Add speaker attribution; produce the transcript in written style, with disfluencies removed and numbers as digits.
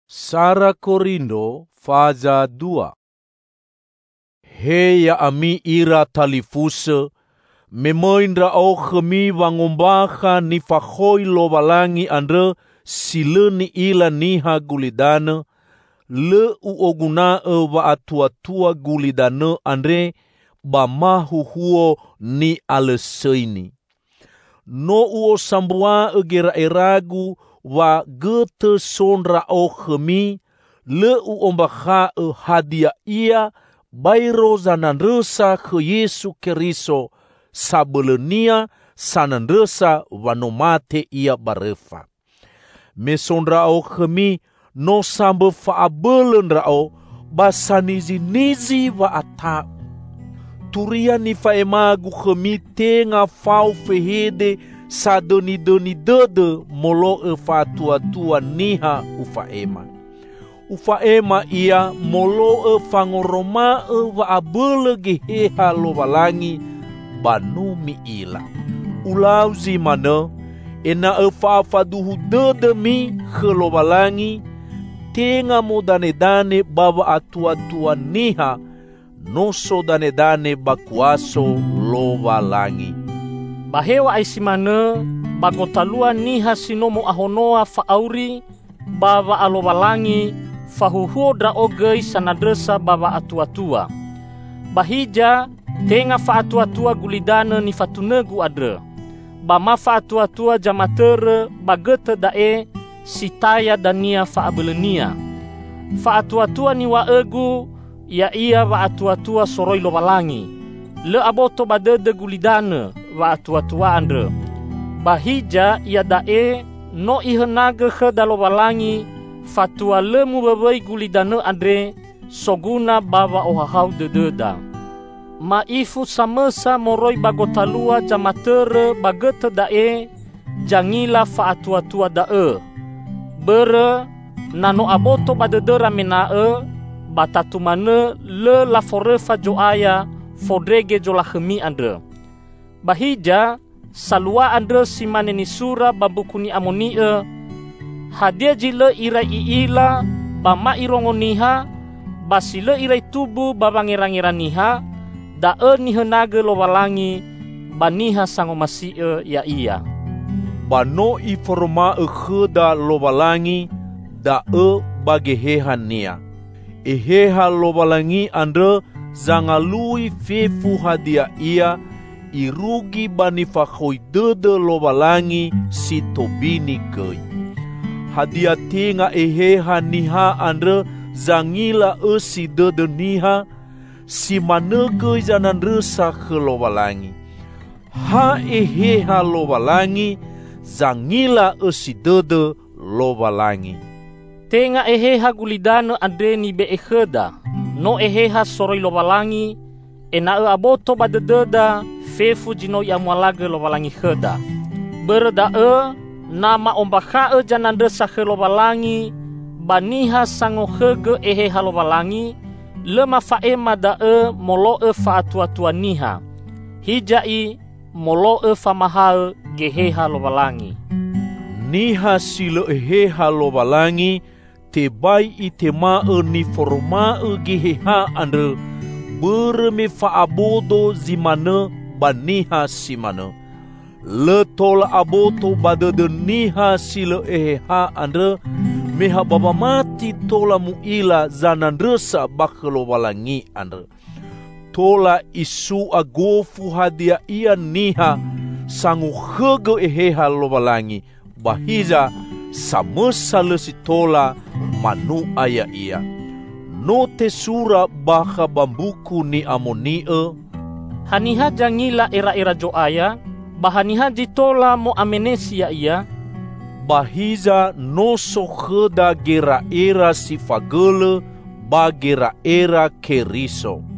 Speaker 1: Sara Korindo faza 2. Heya ami ira talifuse, memoindra au khemi wangombaha ni fakhoi lobalangi andre sileni ila niha gulidane, le uoguna wa atua-tua gulidane andre bamahu huo ni aleseini. No uo sambua egera eragu wa gete sonra o khemi, le uombaha hadia ia bairo zanandresa ke Yesu Keriso sabelenia sanandresa wanomate ia barefa. Mesondra o khemi no sambe faabelendra o basanizi-nizi wa ata. Turia ni faemagu khemi tenga fau fehede sadoni-doni dede molo fatua-tua niha ufaema. Ufaema ia molo fangoroma wa abele geheha lobalangi banumi ila. Ulauzi mana ena fafaduhu dede mi gelobalangi tenga modane-dane bawa atua-tua niha noso dane-dane bakuaso lobalangi.
Speaker 2: Bahewa aisimane bagotalua niha sinomo ahonoa faauri bawa alobalangi fahuhuo dra ogei sanadresa bawa atua-tua. Bahija tenga faatua-tua gulidane ni fatunegu adre. Bama faatua-tua jamatere bagete dae sitaya dania faabelenia. Faatua-tua ni waegu ya ia wa atua-tua soroi lobalangi. Le aboto badede gulidane wa atua-tua andre. Bahija ia dae no ihenage kheda lobalangi fatua lemu bebei gulidane andre soguna bawa ohahau dededa. Maifu samesa moroi bagotalua jamatere bagete dae jangila fa atua-tua dae. Bere nano aboto badedera menae batatumane le laforefa joaya fodrege jolahemi andre. Bahija salua andre simane ni sura babukuni amonie hadia jile irai iila bama irongoniha basile irai tubu babangerangiraniha dae nihenage lobalangi baniha sangomasie ya iya.
Speaker 1: Bano iforma kheda lobalangi dae bageheha nia. Eheha lobalangi andre zangalui fefu hadia ia irugi bani fakhoi dede lobalangi si tobini kei. Hadia tinga eheha niha andre zangila si dede niha si manege zanandresa ke lobalangi. Ha eheha lobalangi zangila si dede lobalangi.
Speaker 2: Tenga eheha gulidane andre ni beekheda no eheha soroi lobalangi ena aboto badededa fefu jino ya mwalage lobalangi kheda. Berdae nama ombaka janandresa ke lobalangi baniha sango khege eheha lobalangi lema faema dae molo fa atua-tua niha. Hijai molo fa mahal geheha lobalangi.
Speaker 1: Niha sile eheha lobalangi tebai itema ni forma geheha andre berme faabodo zimane baniha simane. Letol aboto badede niha sile eheha andre meha baba mati tola muila zanandresa bakhelobalangi andre. Tola isu agofu hadia ia niha sangu khege eheha lobalangi bahiza samesa lesitola manu aya ia. No te sura baha bambuku ni amonie.
Speaker 2: Haniha jangila era-era joaya bahaniha jitola mo amenesia ia.
Speaker 1: Bahiza no sokheda gera era sifagele bagera era Keriso.